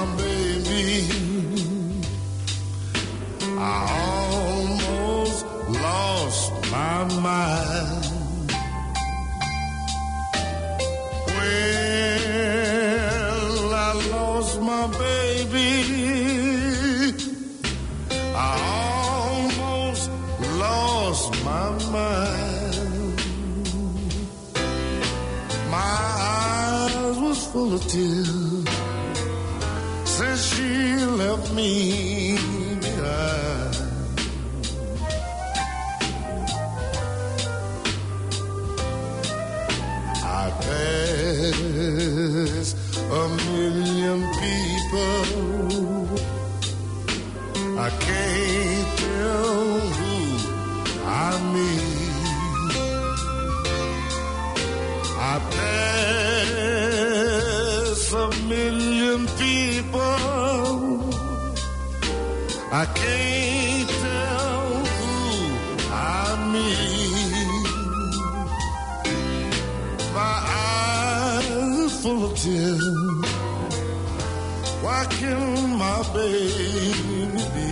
my baby. I almost lost my mind. When I lost my baby, I almost lost my mind. My eyes was full of tears since she left me behind. I passed a million people. I can't tell who I meet. I pass a million people. I can't tell who I meet. My eyes are full of tears. Why can't my baby be?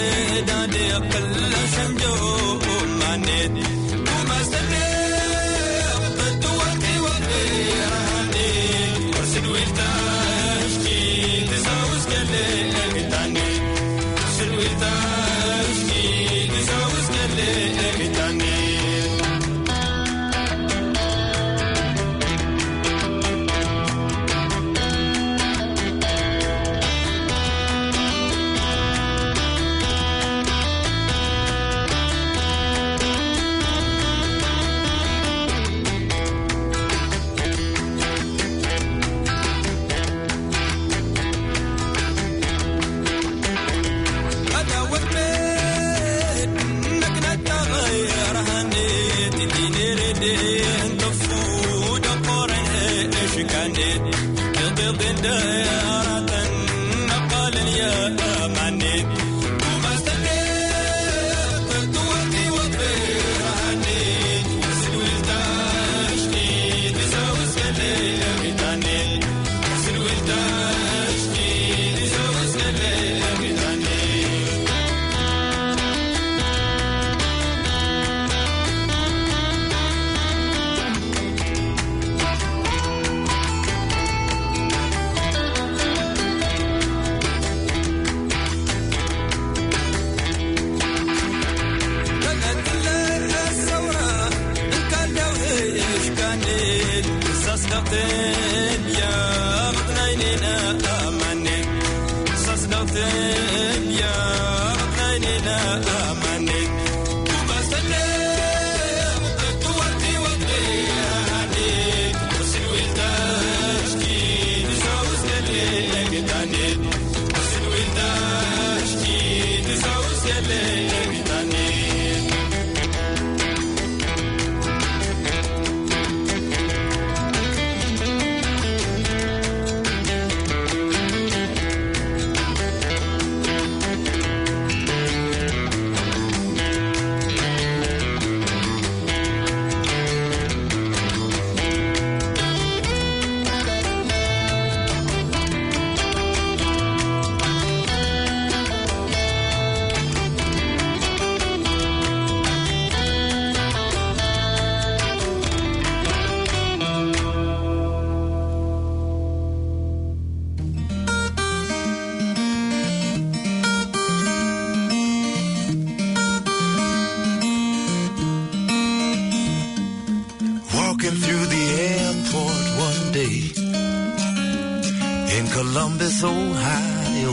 Columbus, Ohio.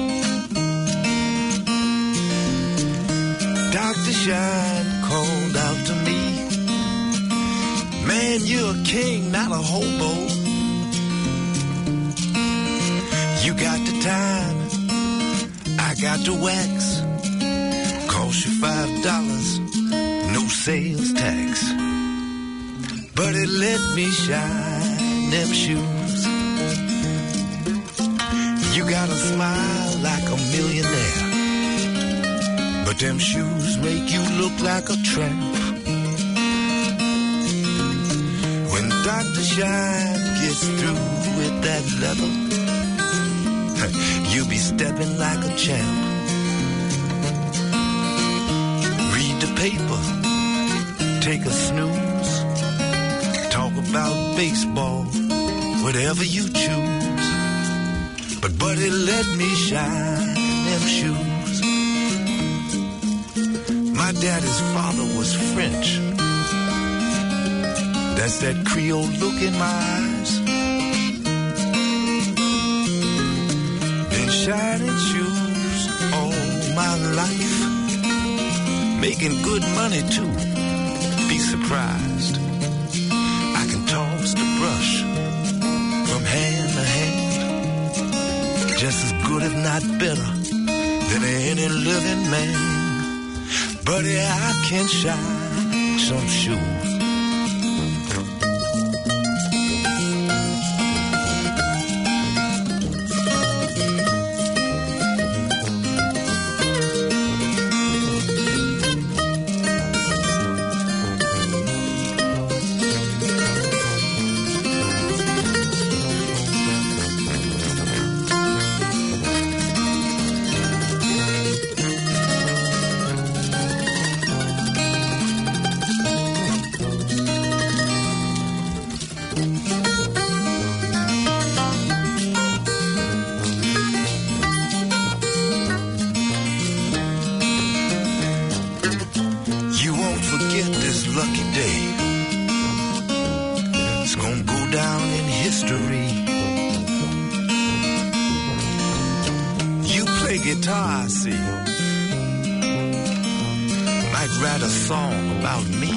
Dr. Shine called out to me, man, you're a king, not a hobo. You got the time, I got the wax. Cost you $5, no sales tax. But it let me shine them shoes. You got a smile like a millionaire, but them shoes make you look like a tramp. When Dr. Shine gets through with that leather, you'll be stepping like a champ. Read the paper, take a snooze, talk about baseball, whatever you choose. But buddy, let me shine them shoes. My daddy's father was French. That's that Creole look in my eyes. Been shining shoes all my life, making good money too. Be surprised, I can toss the brush from hand to hand, just as good if not better than any living man. Buddy, I can shine some shoes. lucky day. It's gonna go down in history. You play guitar, I see. Might write a song about me.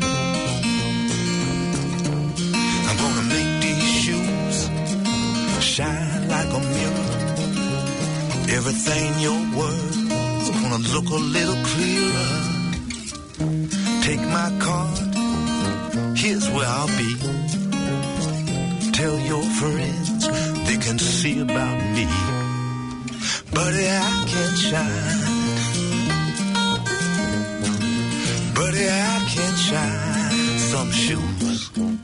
I'm gonna make these shoes shine like a mirror. Everything your world's gonna look a little clearer. Take my card, here's where I'll be. Tell your friends they can see about me. Buddy, I can shine. Buddy, I can shine some shoes.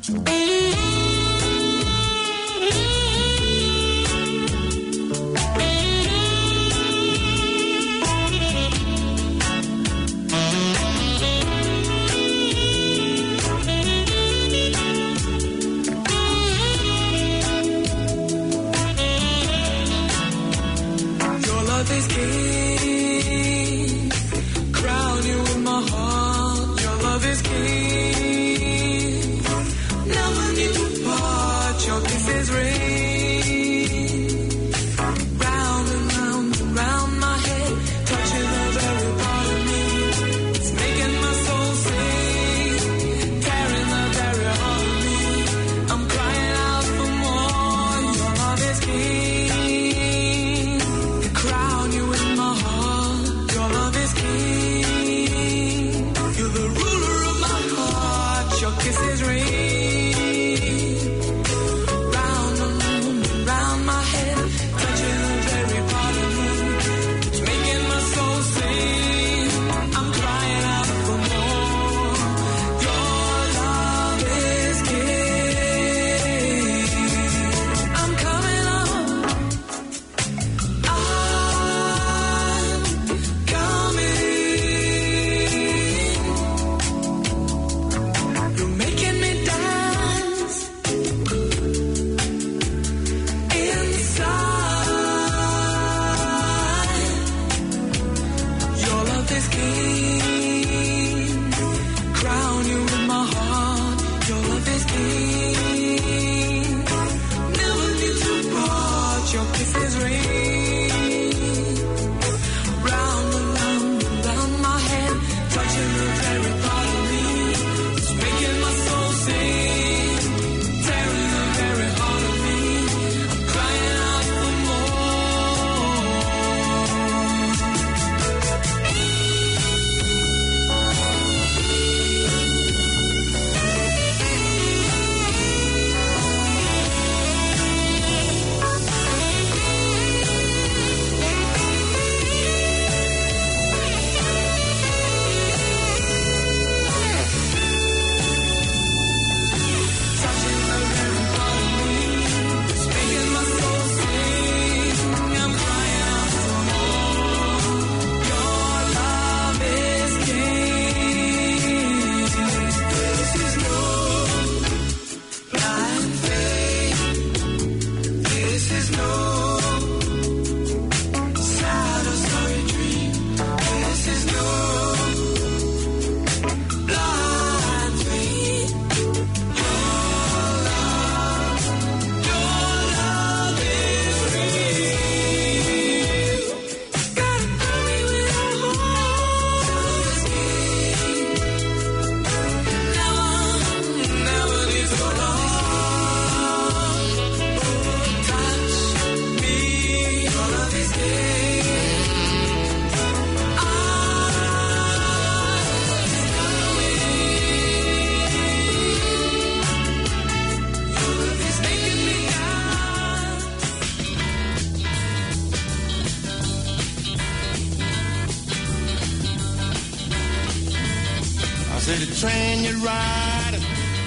train you're riding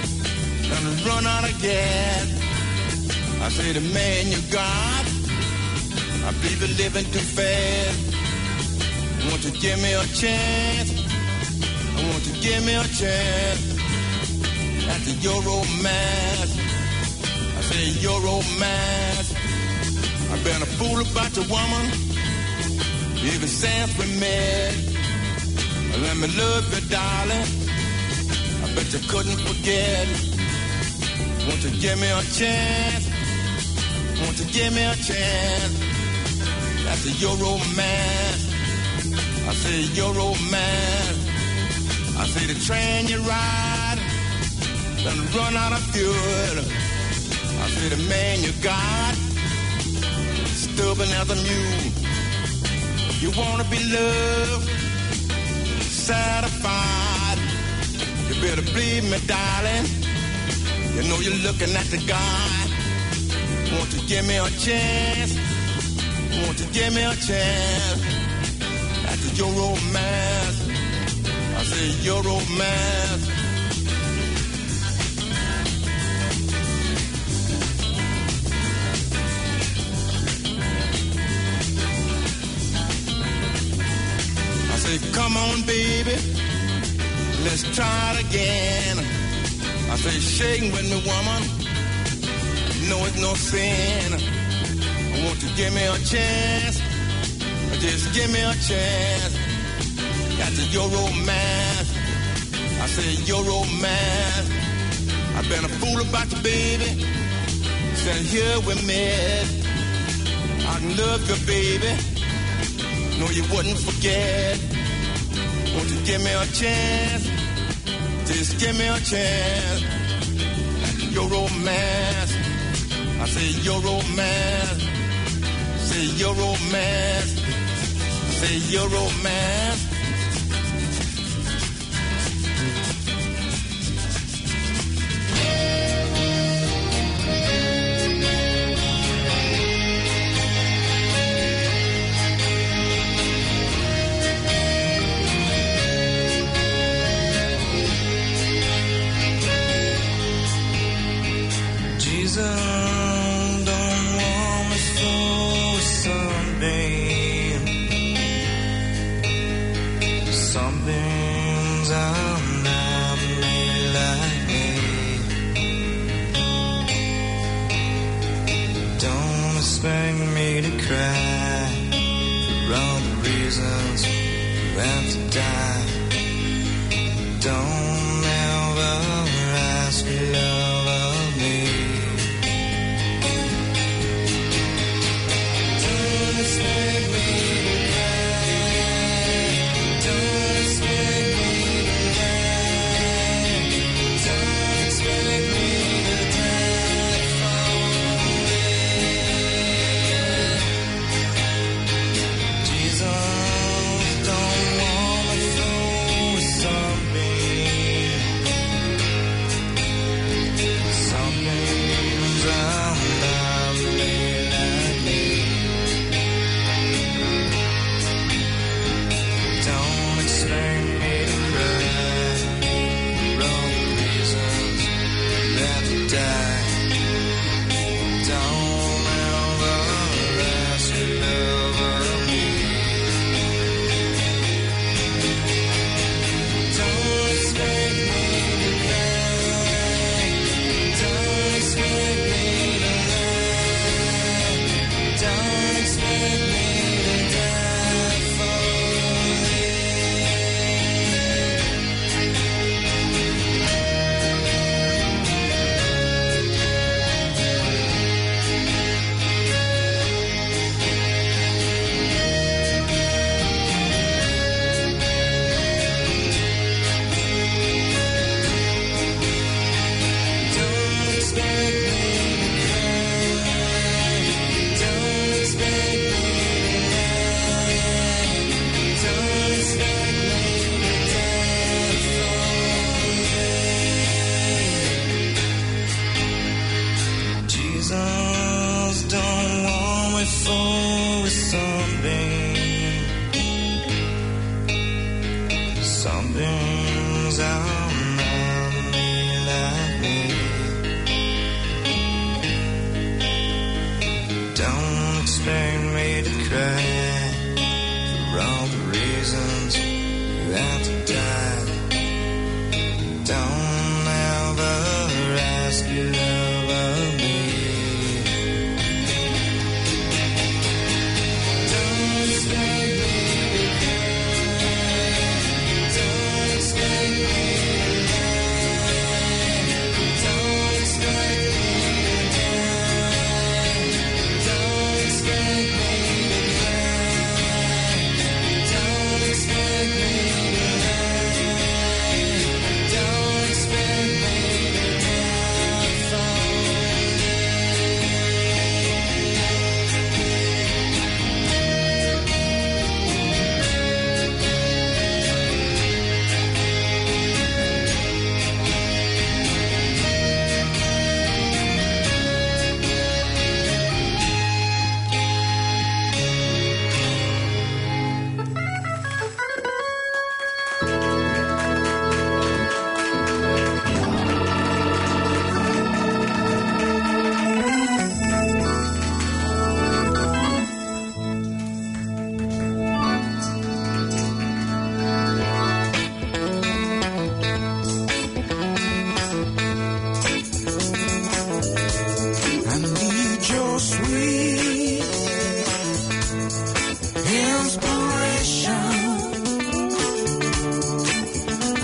gonna run out of gas. I say the man you got, I believe you're living too fast. Won't you give me a chance? Won't you give me a chance? After your romance, I say your romance. I've been a fool about your woman, even since we met. Let me love you, darling. but you couldn't forget. Won't you give me a chance? Won't you give me a chance? That's your romance. I say your romance. I say the train you ride done run out of fuel. I say the man you got stubborn as a mule. You wanna be loved, satisfied. You better believe me, darling. You know you're looking at the guy. Won't you give me a chance? Won't you give me a chance? That's your romance. I say your romance. I say, come on, baby, let's try it again. I say, shake with me, woman. No, it's no sin. Won't you give me a chance? Just give me a chance. That's your romance. I say your romance. I've been a fool about you, baby. Since here we met, I can love you, baby. No, you wouldn't forget. Won't you give me a chance? Just give me a chance. That's your romance. I say your romance. Say your romance. Say your romance.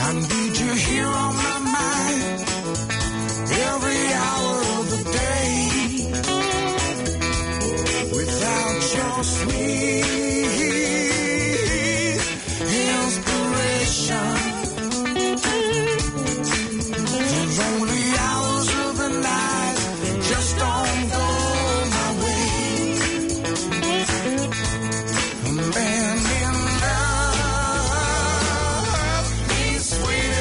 I need you here on my mind every hour of the day. Without your sweet inspiration, the lonely hours of the night just don't go my way. Man in love, he's sweet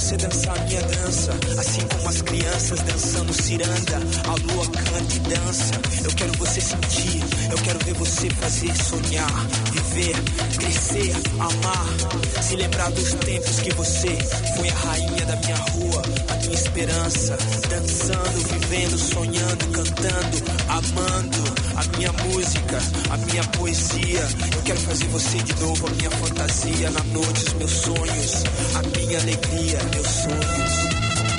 você dançar a minha dança, assim como as crianças dançando ciranda. A lua canta e dança. Eu quero você sentir, eu quero ver você fazer, sonhar, viver, crescer, amar. Se lembrar dos tempos que você foi a rainha da minha rua, a minha esperança. Dançando, vivendo, sonhando, cantando, amando. A minha música, a minha poesia. Eu quero fazer você de novo, a minha fantasia. Na noite os meus sonhos, a minha alegria, meus sonhos.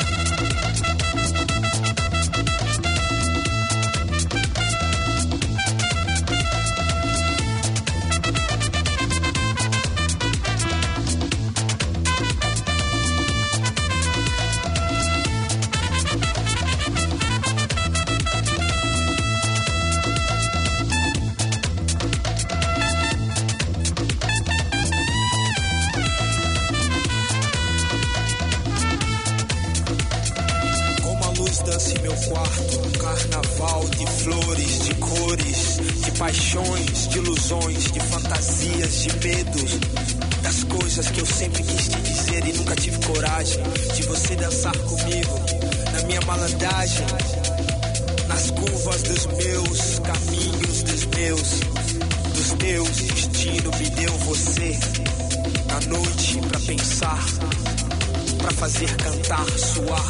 Dance meu quarto, um carnaval de flores, de cores, de paixões, de ilusões, de fantasias, de medos, das coisas que eu sempre quis te dizer e nunca tive coragem, de você dançar comigo, na minha malandragem, nas curvas dos meus caminhos, dos teus destino me deu você, na noite pra pensar, pra fazer cantar, suar.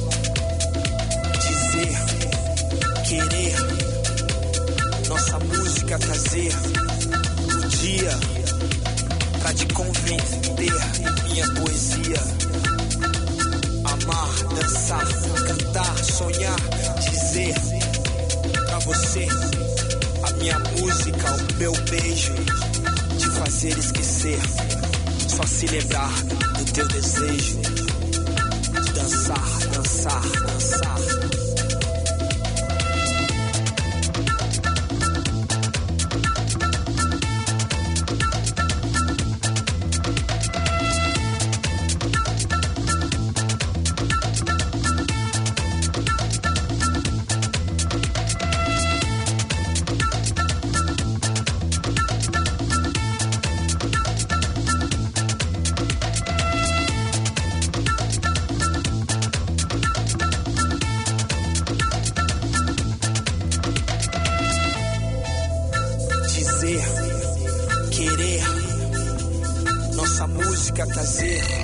Querer, nossa música trazer o dia pra te converter em minha poesia. Amar, dançar, cantar, sonhar, dizer pra você a minha música, o meu beijo, te fazer esquecer, só se lembrar do teu desejo de dançar, dançar, dançar. Querer, nossa música trazer